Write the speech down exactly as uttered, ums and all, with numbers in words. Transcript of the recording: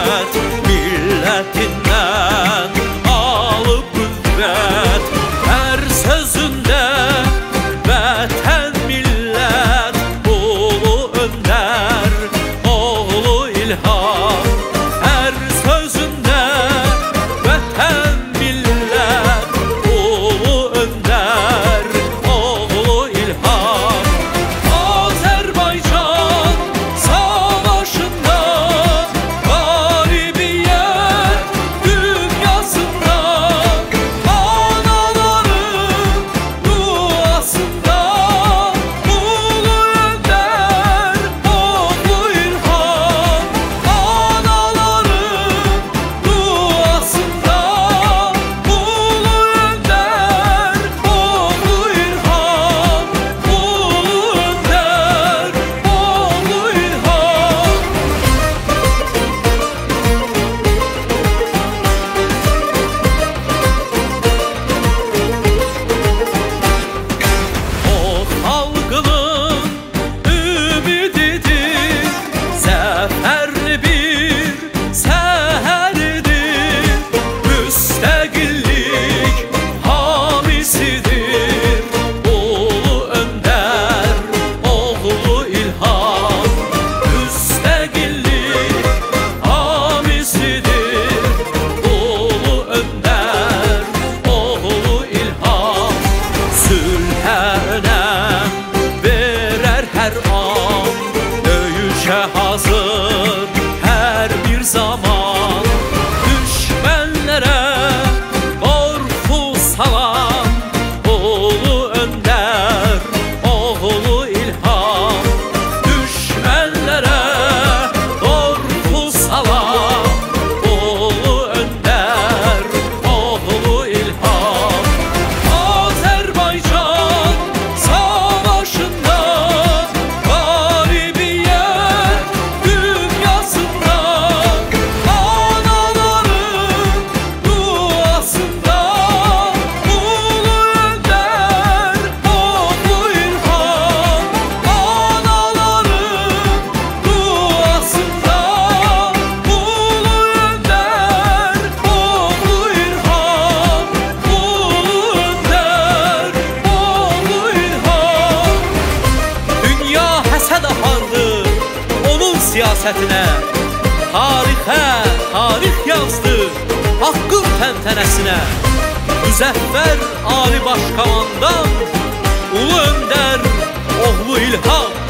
qüvvət, millətindən alıb qüvvət. Hər sözündə vətən, millət, ulu öndər, oğlu İlham. Hər sözündə vətən, millət, ulu öndər, oğlu İlham. Azərbaycan savaşında, qalibiyyət dünyasında, anaların duasında, ulu öndər, oğlu İlham. Anaların duasında, ulu öndər, oğlu İlham. Ulu öndər, oğlu İlham. O xalqının ümididir, zəfərli bir səhəridir. Müstəqillik hamisidir, ulu öndər, oğlu İlham. Müstəqillik hamisidir, ulu öndər, oğlu İlham. Sülhə önəm verər hər an, döyüşə hazır hər bir zaman. Düşmənlərə qorxu salan, ulu öndər, oğlu İlham. Düşmənlərə qorxu salan, ulu öndər, oğlu İlham. Azərbaycan savaşında, qalibiyyət dünyasında, anaların duasında, ulu öndər, oğlu İlham. Anaların duasında, ulu öndər, oğlu İlham. Ulu öndər, oğlu İlham. Dünya həsəd apardı onun siyasətinə, tarixə tarix yazdı haqqın təntənəsinə. Müzəffər Ali Baş Komandan, ulu öndər, oğlu İlham.